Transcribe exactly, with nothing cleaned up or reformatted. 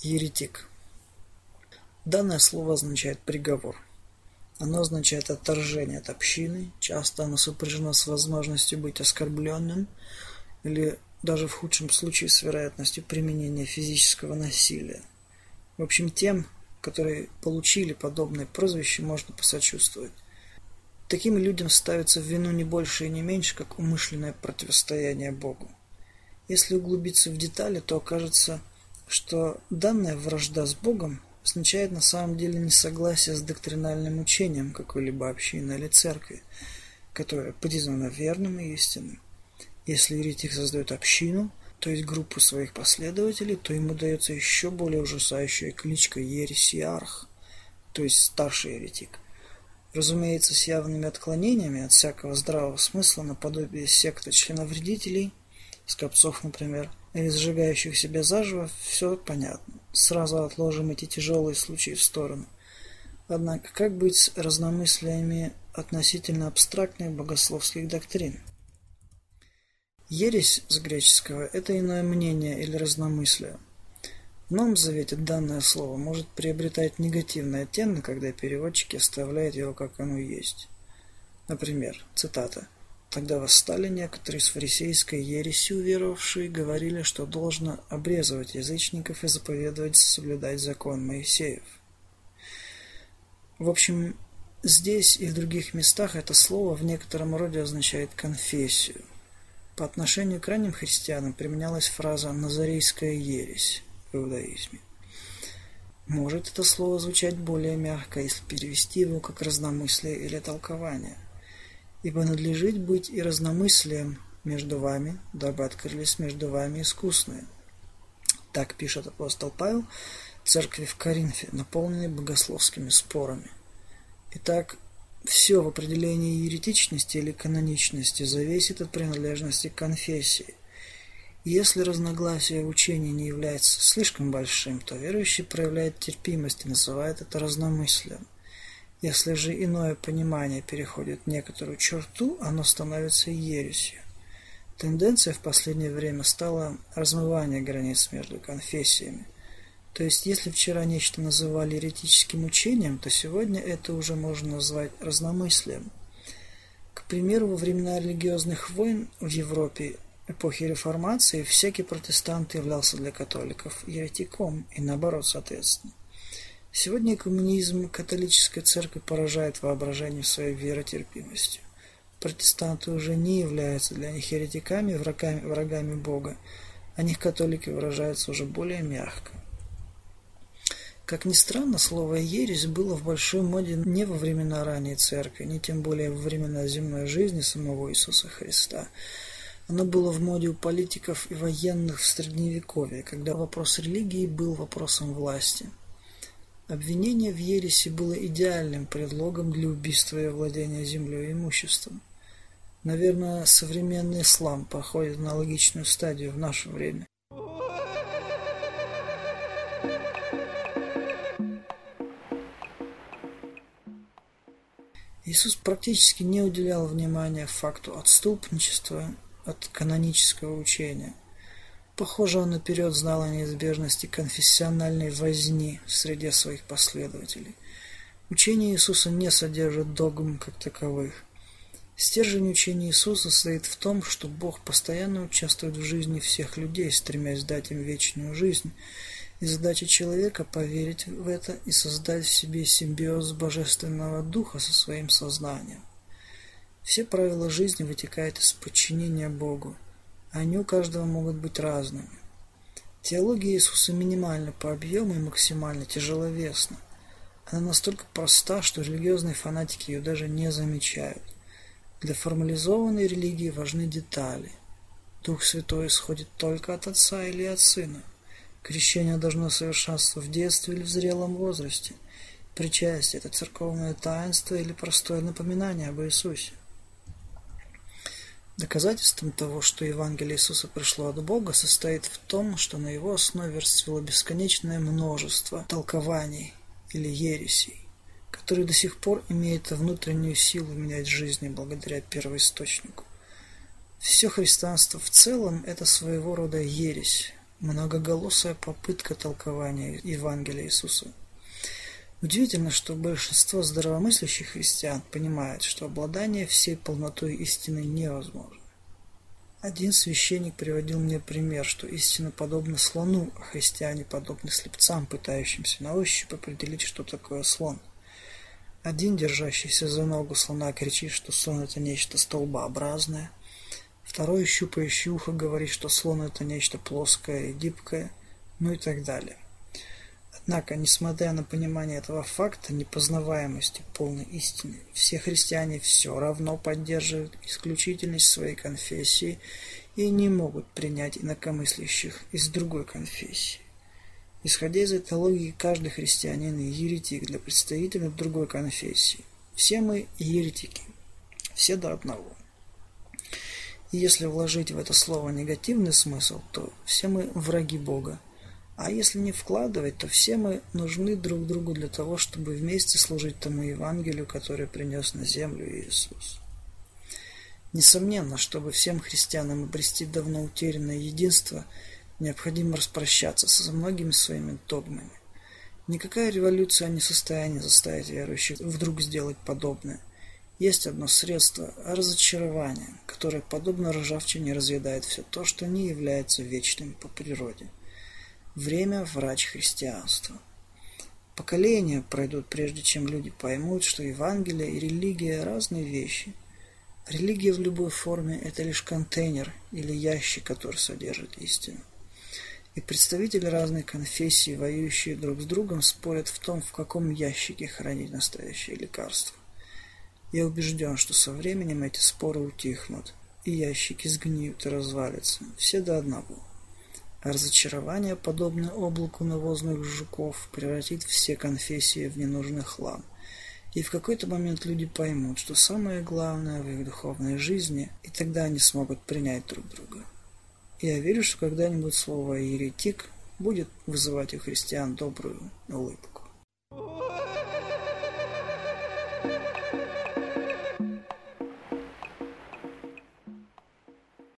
Еретик. Данное слово означает приговор. Оно означает отторжение от общины, часто оно сопряжено с возможностью быть оскорбленным или даже в худшем случае с вероятностью применения физического насилия. В общем, тем, которые получили подобное прозвище, можно посочувствовать. Таким людям ставится в вину не больше и не меньше, как умышленное противостояние Богу. Если углубиться в детали, то окажется, что данная вражда с Богом означает на самом деле несогласие с доктринальным учением какой-либо общины или церкви, которая признана верным и истинным. Если еретик создает общину, то есть группу своих последователей, то ему дается еще более ужасающая кличка ересиарх, то есть старший еретик. Разумеется, с явными отклонениями от всякого здравого смысла, наподобие секты членовредителей, скопцов, например, или сжигающих себя заживо, все понятно. Сразу отложим эти тяжелые случаи в сторону. Однако, как быть с разномыслиями относительно абстрактных богословских доктрин? Ересь с греческого – это иное мнение или разномыслие. В Новом Завете данное слово может приобретать негативный оттенок, когда переводчики оставляют его как оно есть. Например, цитата: «Тогда восстали некоторые с фарисейской ересью веровавшие, говорили, что должно обрезывать язычников и заповедовать соблюдать закон Моисеев». В общем, здесь и в других местах это слово в некотором роде означает конфессию. По отношению к ранним христианам применялась фраза «назарейская ересь» в иудаизме. Может это слово звучать более мягко, если перевести его как разномыслие или толкование. «Ибо надлежит быть и разномыслием между вами, дабы открылись между вами искусные». Так пишет апостол Павел церкви в Коринфе, наполненной богословскими спорами. Итак, все в определении еретичности или каноничности зависит от принадлежности к конфессии. Если разногласие в учении не является слишком большим, то верующий проявляет терпимость и называет это разномыслием. Если же иное понимание переходит некоторую черту, оно становится ересью. Тенденция в последнее время стала размывание границ между конфессиями. То есть, если вчера нечто называли еретическим учением, то сегодня это уже можно назвать разномыслием. К примеру, во времена религиозных войн в Европе эпохи Реформации всякий протестант являлся для католиков еретиком, и наоборот, соответственно. Сегодня коммунизм католической церкви поражает воображение своей веротерпимостью. Протестанты уже не являются для них еретиками, врагами, врагами Бога, о них католики выражаются уже более мягко. Как ни странно, слово «ересь» было в большой моде не во времена ранней церкви, не тем более во времена земной жизни самого Иисуса Христа. Оно было в моде у политиков и военных в Средневековье, когда вопрос религии был вопросом власти. Обвинение в ереси было идеальным предлогом для убийства и владения землей и имуществом. Наверное, современный ислам проходит аналогичную стадию в наше время. Иисус практически не уделял внимания факту отступничества от канонического учения. Похоже, он наперед знал о неизбежности конфессиональной возни среди своих последователей. Учение Иисуса не содержит догм как таковых. Стержень учения Иисуса состоит в том, что Бог постоянно участвует в жизни всех людей, стремясь дать им вечную жизнь, и задача человека поверить в это и создать в себе симбиоз Божественного Духа со своим сознанием. Все правила жизни вытекают из подчинения Богу. Они у каждого могут быть разными. Теология Иисуса минимальна по объему и максимально тяжеловесна. Она настолько проста, что религиозные фанатики ее даже не замечают. Для формализованной религии важны детали. Дух Святой исходит только от Отца или от Сына. Крещение должно совершаться в детстве или в зрелом возрасте. Причастие – это церковное таинство или простое напоминание об Иисусе. Доказательством того, что Евангелие Иисуса пришло от Бога, состоит в том, что на его основе расцвело бесконечное множество толкований или ересей, которые до сих пор имеют внутреннюю силу менять жизни благодаря первоисточнику. Все христианство в целом – это своего рода ересь, многоголосая попытка толкования Евангелия Иисуса. Удивительно, что большинство здравомыслящих христиан понимает, что обладание всей полнотой истины невозможно. Один священник приводил мне пример, что истина подобна слону, а христиане подобны слепцам, пытающимся на ощупь определить, что такое слон. Один, держащийся за ногу слона, кричит, что слон – это нечто столбообразное. Второй, щупающий ухо, говорит, что слон – это нечто плоское и гибкое, ну и так далее. Однако, несмотря на понимание этого факта непознаваемости полной истины, все христиане все равно поддерживают исключительность своей конфессии и не могут принять инакомыслящих из другой конфессии. Исходя из этой логики, каждый христианин и еретик для представителей другой конфессии. Все мы еретики, все до одного. И если вложить в это слово негативный смысл, то все мы враги Бога. А если не вкладывать, то все мы нужны друг другу для того, чтобы вместе служить тому Евангелию, которое принес на землю Иисус. Несомненно, чтобы всем христианам обрести давно утерянное единство, необходимо распрощаться со многими своими догмами. Никакая революция не в состоянии заставить верующих вдруг сделать подобное. Есть одно средство – разочарование, которое, подобно ржавчине, разъедает все то, что не является вечным по природе. Время – врач христианства. Поколения пройдут, прежде чем люди поймут, что Евангелие и религия – разные вещи. Религия в любой форме – это лишь контейнер или ящик, который содержит истину. И представители разных конфессий, воюющие друг с другом, спорят в том, в каком ящике хранить настоящее лекарство. Я убежден, что со временем эти споры утихнут, и ящики сгниют и развалятся, все до одного. А разочарование, подобное облаку навозных жуков, превратит все конфессии в ненужный хлам. И в какой-то момент люди поймут, что самое главное в их духовной жизни, и тогда они смогут принять друг друга. И я верю, что когда-нибудь слово «еретик» будет вызывать у христиан добрую улыбку.